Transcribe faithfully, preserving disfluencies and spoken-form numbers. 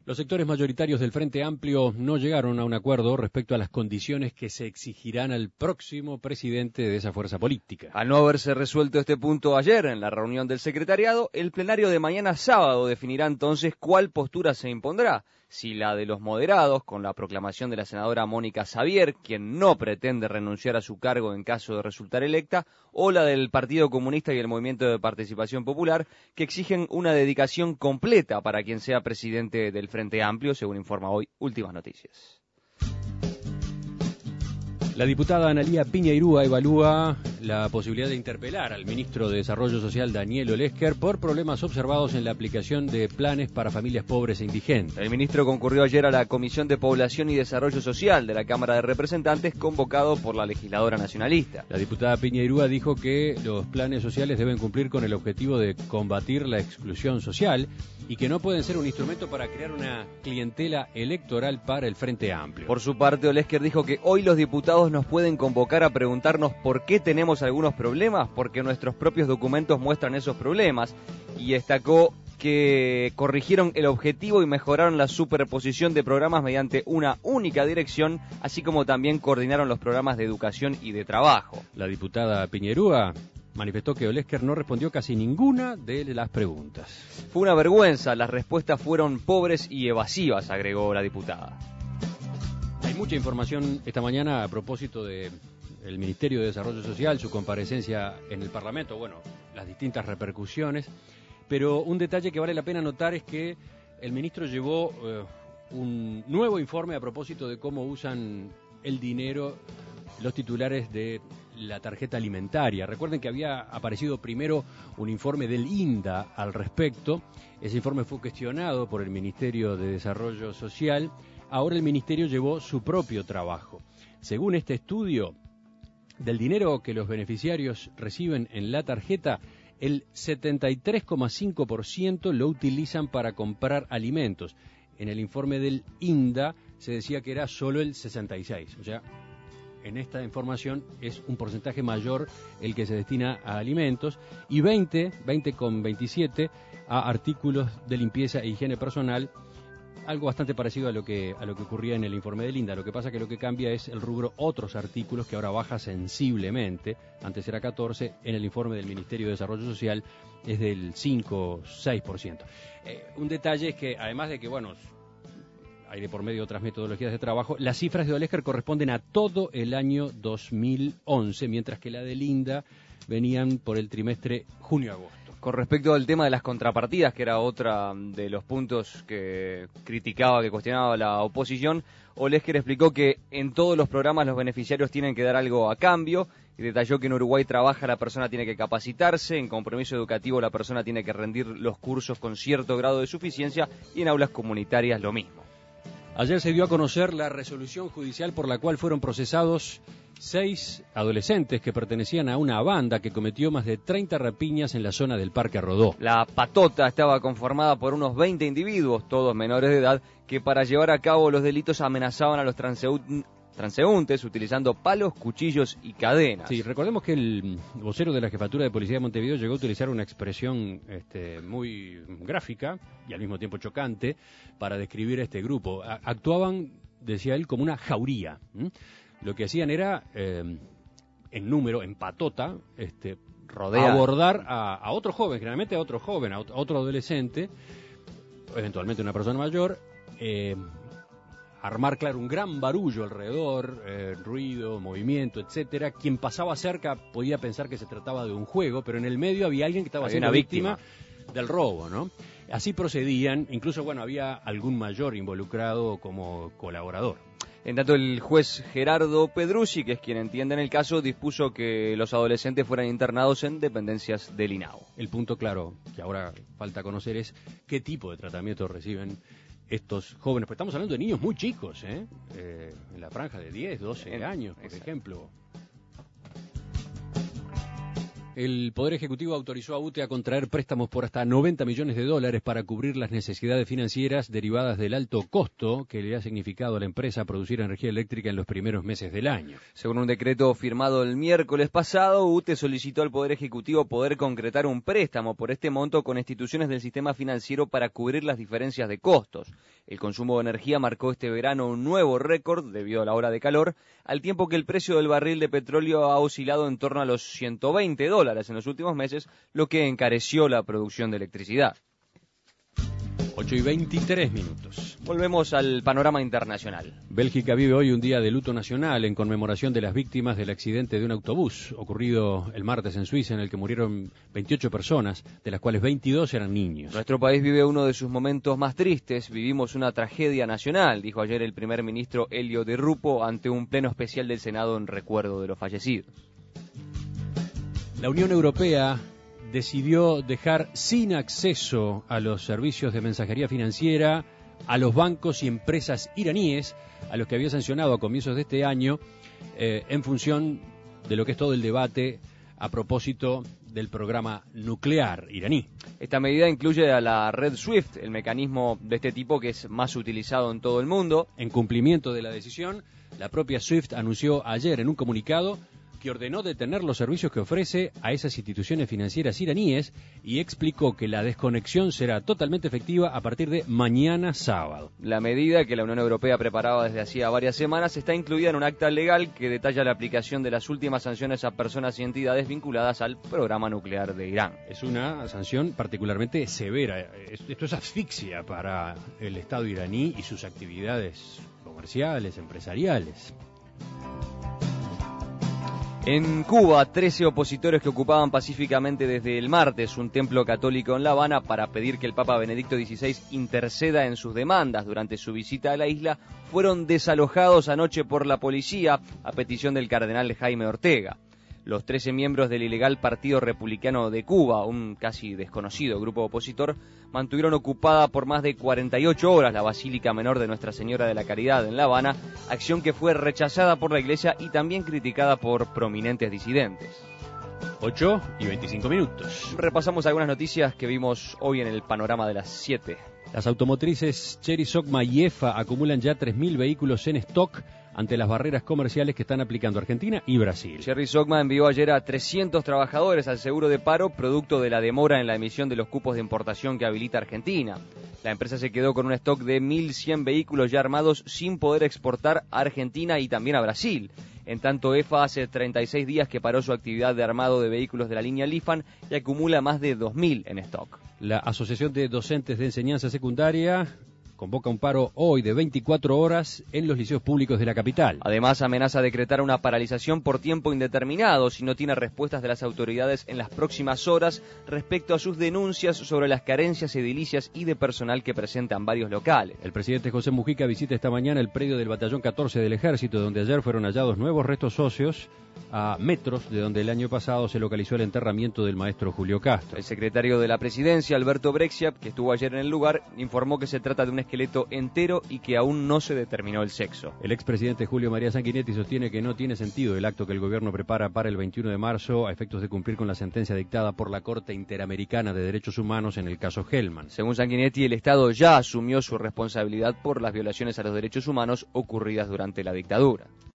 Los sectores mayoritarios del Frente Amplio no llegaron a un acuerdo respecto a las condiciones que se exigirán al próximo presidente de esa fuerza política. Al no haberse resuelto este punto ayer en la reunión del secretariado, el plenario de mañana sábado definirá entonces cuál postura se impondrá. Si la de los moderados, con la proclamación de la senadora Mónica Xavier, quien no pretende renunciar a su cargo en caso de resultar electa, o la del Partido Comunista y el Movimiento de Participación Popular, que exigen una dedicación completa para quien sea presidente del Frente Amplio, según informa hoy Últimas Noticias. La diputada Analía Piñeirúa evalúa la posibilidad de interpelar al ministro de Desarrollo Social, Daniel Olesker, por problemas observados en la aplicación de planes para familias pobres e indigentes. El ministro concurrió ayer a la Comisión de Población y Desarrollo Social de la Cámara de Representantes, convocado por la legisladora nacionalista. La diputada Piñeirúa dijo que los planes sociales deben cumplir con el objetivo de combatir la exclusión social y que no pueden ser un instrumento para crear una clientela electoral para el Frente Amplio. Por su parte, Olesker dijo que hoy los diputados nos pueden convocar a preguntarnos por qué tenemos algunos problemas, porque nuestros propios documentos muestran esos problemas, y destacó que corrigieron el objetivo y mejoraron la superposición de programas mediante una única dirección, así como también coordinaron los programas de educación y de trabajo. La diputada Piñeirúa manifestó que Olesker no respondió casi ninguna de las preguntas. Fue una vergüenza, las respuestas fueron pobres y evasivas, agregó la diputada. Hay mucha información esta mañana a propósito de el Ministerio de Desarrollo Social, su comparecencia en el Parlamento, bueno, las distintas repercusiones, pero un detalle que vale la pena notar es que el ministro llevó eh, un nuevo informe a propósito de cómo usan el dinero los titulares de la tarjeta alimentaria. Recuerden que había aparecido primero un informe del INDA al respecto. Ese informe fue cuestionado por el Ministerio de Desarrollo Social. Ahora el Ministerio llevó su propio trabajo. Según este estudio, del dinero que los beneficiarios reciben en la tarjeta, el setenta y tres coma cinco por ciento lo utilizan para comprar alimentos. En el informe del INDA se decía que era solo el sesenta y seis por ciento. O sea, en esta información es un porcentaje mayor el que se destina a alimentos y veinte coma veintisiete a artículos de limpieza e higiene personal. Algo bastante parecido a lo que a lo que ocurría en el informe del INDA. Lo que pasa que lo que cambia es el rubro otros artículos, que ahora baja sensiblemente. Antes era catorce, en el informe del Ministerio de Desarrollo Social es del cinco a seis por ciento. Eh, un detalle es que, además de que, bueno, hay de por medio otras metodologías de trabajo, las cifras de Olesker corresponden a todo el año dos mil once, mientras que la del INDA venían por el trimestre junio-agosto. Con respecto al tema de las contrapartidas, que era otra de los puntos que criticaba, que cuestionaba la oposición, Olesker explicó que en todos los programas los beneficiarios tienen que dar algo a cambio, y detalló que en Uruguay trabaja, la persona tiene que capacitarse, en compromiso educativo la persona tiene que rendir los cursos con cierto grado de suficiencia, y en aulas comunitarias lo mismo. Ayer se dio a conocer la resolución judicial por la cual fueron procesados seis adolescentes que pertenecían a una banda que cometió más de treinta rapiñas en la zona del Parque Rodó. La patota estaba conformada por unos veinte individuos, todos menores de edad, que para llevar a cabo los delitos amenazaban a los transeúntes, transeúntes utilizando palos, cuchillos y cadenas. Sí, recordemos que el vocero de la Jefatura de Policía de Montevideo llegó a utilizar una expresión este, muy gráfica y al mismo tiempo chocante para describir este grupo. A- actuaban, decía él, como una jauría. ¿m? Lo que hacían era, eh, en número, en patota, este, Rodea. abordar a, a otro joven, generalmente a otro joven, a, ot- a otro adolescente, eventualmente una persona mayor, eh, armar, claro, un gran barullo alrededor, eh, ruido, movimiento, etcétera. Quien pasaba cerca podía pensar que se trataba de un juego, pero en el medio había alguien que estaba Había siendo una víctima, víctima del robo, ¿no? Así procedían, incluso, bueno, había algún mayor involucrado como colaborador. En tanto, el juez Gerardo Pedrucci, que es quien entiende en el caso, dispuso que los adolescentes fueran internados en dependencias del INAO. El punto, claro, que ahora falta conocer es qué tipo de tratamiento reciben estos jóvenes. Pues estamos hablando de niños muy chicos, ¿eh? Eh, en la franja de diez, doce En- años, por exacto. ejemplo. El Poder Ejecutivo autorizó a U T E a contraer préstamos por hasta noventa millones de dólares para cubrir las necesidades financieras derivadas del alto costo que le ha significado a la empresa producir energía eléctrica en los primeros meses del año. Según un decreto firmado el miércoles pasado, U T E solicitó al Poder Ejecutivo poder concretar un préstamo por este monto con instituciones del sistema financiero para cubrir las diferencias de costos. El consumo de energía marcó este verano un nuevo récord debido a la ola de calor, al tiempo que el precio del barril de petróleo ha oscilado en torno a los ciento veinte dólares en los últimos meses, lo que encareció la producción de electricidad. ocho y veintitrés minutos. Volvemos al panorama internacional. Bélgica vive hoy un día de luto nacional en conmemoración de las víctimas del accidente de un autobús ocurrido el martes en Suiza, en el que murieron veintiocho personas, de las cuales veintidós eran niños. Nuestro país vive uno de sus momentos más tristes. Vivimos una tragedia nacional, dijo ayer el primer ministro Elio Di Rupo ante un pleno especial del Senado en recuerdo de los fallecidos. La Unión Europea decidió dejar sin acceso a los servicios de mensajería financiera a los bancos y empresas iraníes, a los que había sancionado a comienzos de este año, eh, en función de lo que es todo el debate a propósito del programa nuclear iraní. Esta medida incluye a la red SWIFT, el mecanismo de este tipo que es más utilizado en todo el mundo. En cumplimiento de la decisión, la propia SWIFT anunció ayer en un comunicado que ordenó detener los servicios que ofrece a esas instituciones financieras iraníes y explicó que la desconexión será totalmente efectiva a partir de mañana sábado. La medida, que la Unión Europea preparaba desde hacía varias semanas, está incluida en un acta legal que detalla la aplicación de las últimas sanciones a personas y entidades vinculadas al programa nuclear de Irán. Es una sanción particularmente severa. Esto es asfixia para el Estado iraní y sus actividades comerciales, empresariales. En Cuba, trece opositores que ocupaban pacíficamente desde el martes un templo católico en La Habana para pedir que el Papa Benedicto dieciséis interceda en sus demandas durante su visita a la isla, fueron desalojados anoche por la policía a petición del cardenal Jaime Ortega. Los trece miembros del ilegal Partido Republicano de Cuba, un casi desconocido grupo opositor, mantuvieron ocupada por más de cuarenta y ocho horas la Basílica Menor de Nuestra Señora de la Caridad en La Habana, acción que fue rechazada por la Iglesia y también criticada por prominentes disidentes. ocho y veinticinco minutos. Repasamos algunas noticias que vimos hoy en el panorama de las siete. Las automotrices Chery, Sogma y E F A acumulan ya tres mil vehículos en stock ante las barreras comerciales que están aplicando Argentina y Brasil. Chery Sogma envió ayer a trescientos trabajadores al seguro de paro, producto de la demora en la emisión de los cupos de importación que habilita Argentina. La empresa se quedó con un stock de mil cien vehículos ya armados sin poder exportar a Argentina y también a Brasil. En tanto, E F A hace treinta y seis días que paró su actividad de armado de vehículos de la línea Lifan y acumula más de dos mil en stock. La Asociación de Docentes de Enseñanza Secundaria convoca un paro hoy de veinticuatro horas en los liceos públicos de la capital. Además, amenaza decretar una paralización por tiempo indeterminado si no tiene respuestas de las autoridades en las próximas horas respecto a sus denuncias sobre las carencias edilicias y de personal que presentan varios locales. El presidente José Mujica visita esta mañana el predio del Batallón catorce del Ejército, donde ayer fueron hallados nuevos restos óseos a metros de donde el año pasado se localizó el enterramiento del maestro Julio Castro. El secretario de la Presidencia, Alberto Brexiap, que estuvo ayer en el lugar, informó que se trata de un esqueleto entero y que aún no se determinó el sexo. El expresidente Julio María Sanguinetti sostiene que no tiene sentido el acto que el gobierno prepara para el veintiuno de marzo a efectos de cumplir con la sentencia dictada por la Corte Interamericana de Derechos Humanos en el caso Hellman. Según Sanguinetti, el Estado ya asumió su responsabilidad por las violaciones a los derechos humanos ocurridas durante la dictadura.